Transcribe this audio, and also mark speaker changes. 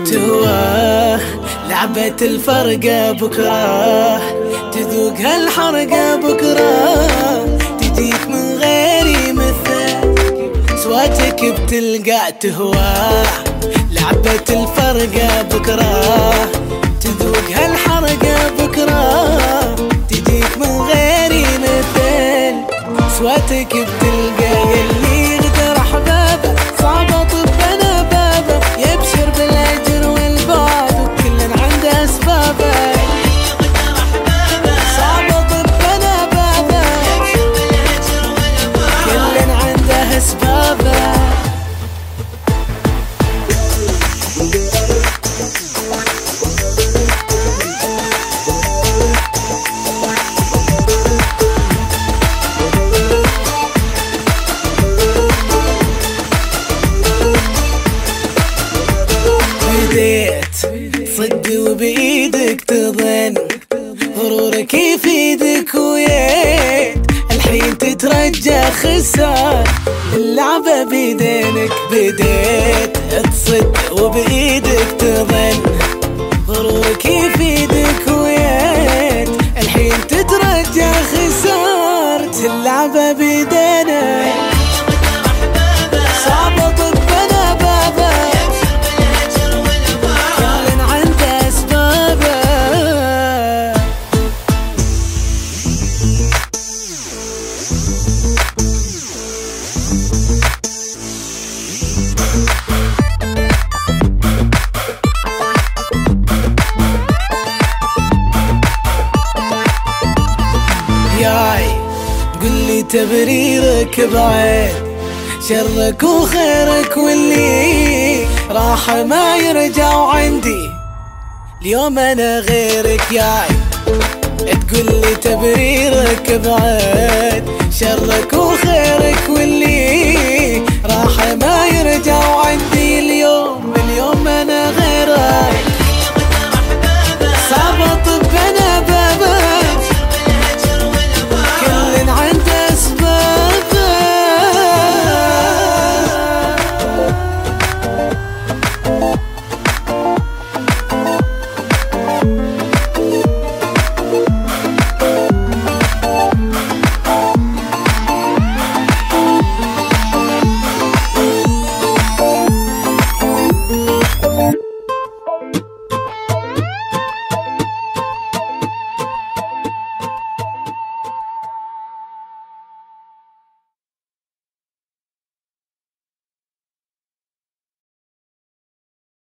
Speaker 1: تهواه لعبة الفرقة بكرة، تذوق هالحرقة بكرة، تجيك من غير مثال، صوتك بتلقى تهواه لعبة الفرقة بكرة، تذوق هالحرقة بكرة، تجيك من غير مثال، صوتك بتلقى يلي غدر احبابه، صعبة طبنا بابه، يبشر بالاجر والبعد وكل عنده اسبابه، صعبة طبنا بابه، كل عنده اسبابه. صدق وبإيدك تظن، غرورك يفيدك ويد، الحين تترجى خسار، اللعبة بيدينك بديت، تصدق وبإيدك تظن، غرورك يفيدك ويد، الحين تترجى خسارت، اللعبة بيدينك، صعبة طبنا بابا، قولي تبريرك بعين، شرك وخيرك واللي راح ما يرجع عندي، اليوم انا غيرك ياي، تقولي تبريرك بعين، شرك وخيرك واللي راح ما يرجع عندي.